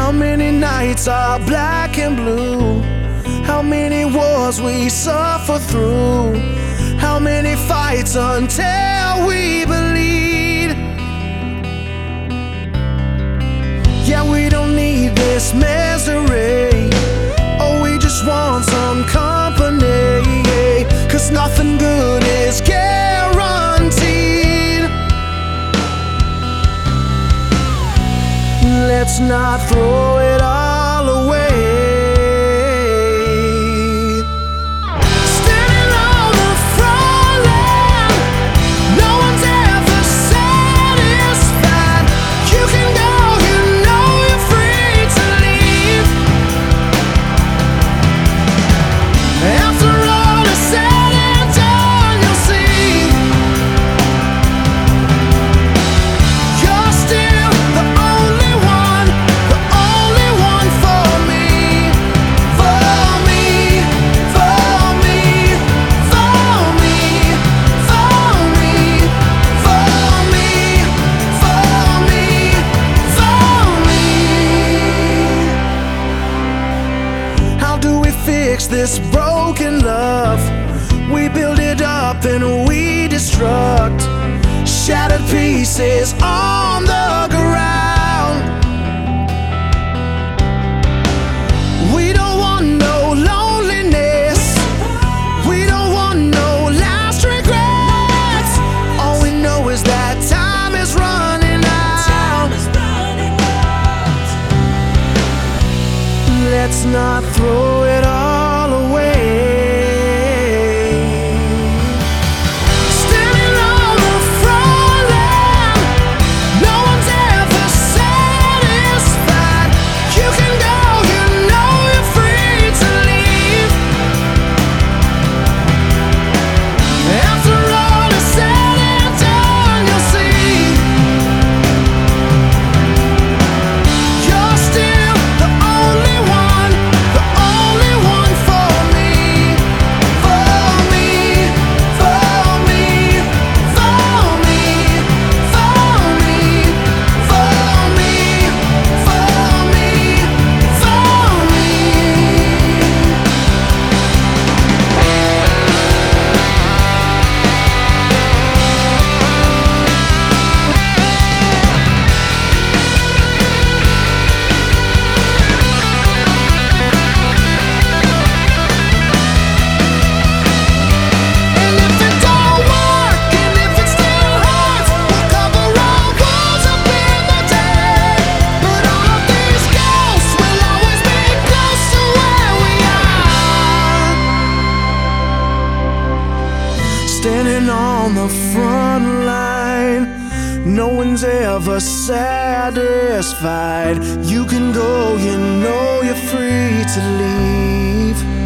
How many nights are black and blue? How many wars we suffer through? How many fights until we bleed? Yeah, we don't need this misery. Oh, we just want some company. 'Cause nothing good is guaranteed. Let's not throw it all away. Standing on the front line, no one's ever satisfied. You can go, you know you're free to leave. After all is said and done, you'll see you're still the only one for me, for me, for me, for me, for me, for me, for me, for me. How do we fix this broken love? We build it up and we destruct. Shattered pieces on the ground. We don't want no loneliness. We don't want no last regrets. All we know is that time is running out. Let's not throw it all away. Standing on the front line, no one's ever satisfied. You can go, you know you're free to leave. After all is said and done, you'll see you're still the only one for me, for me, for me, for me, for me, for me, for me, for me. And if it don't work, and if it still hurts, we'll cover our wounds up in the dirt. But all of these ghosts will always be close to where we are. Standing on the front line, no one's ever satisfied. You can go, you know you're free to leave.